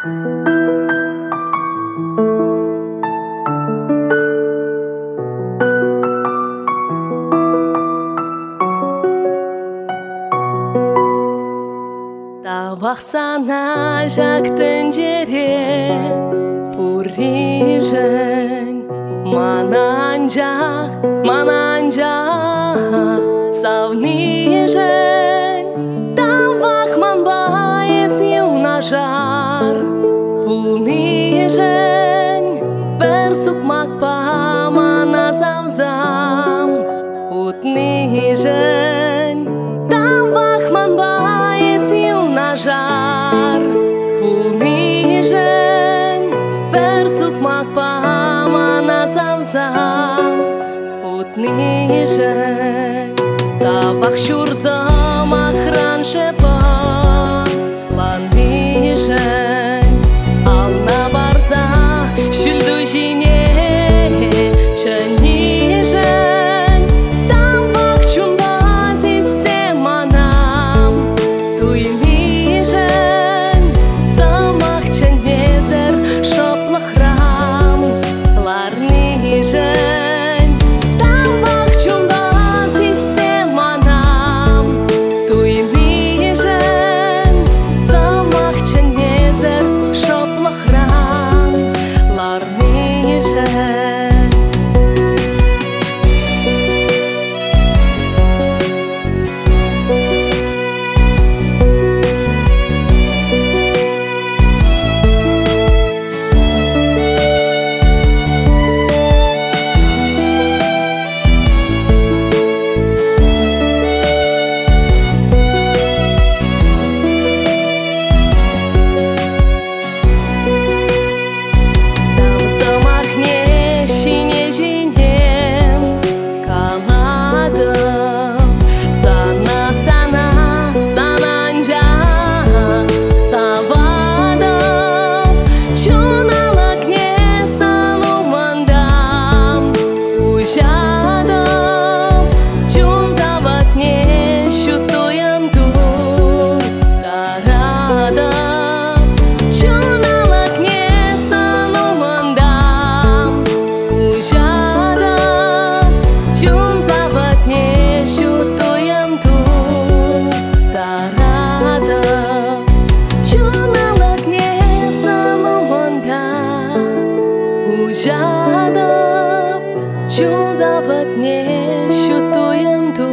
Тавахсана жактын жере пурижен мананжах савнижен тавах манбаес юнажар пулнижен персукмак памана завзам утнижен тавах манбаес юнажар пулнижен персукмак памана завзам утнижен тавах шурзам охраншепа ланижен ална барса шүлду жине чынижен тавах чунбазисе манам туйнижен самах ченезер шоплахрам ларнижен тавах чунбазисе манам туйнижен самах ченезер шоплахрам ларнижен. Чун заватне шутуем ту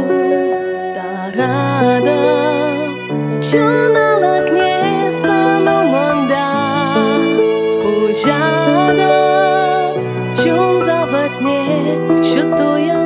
тарада чун алакне саноманда ужада чун заватне шутуем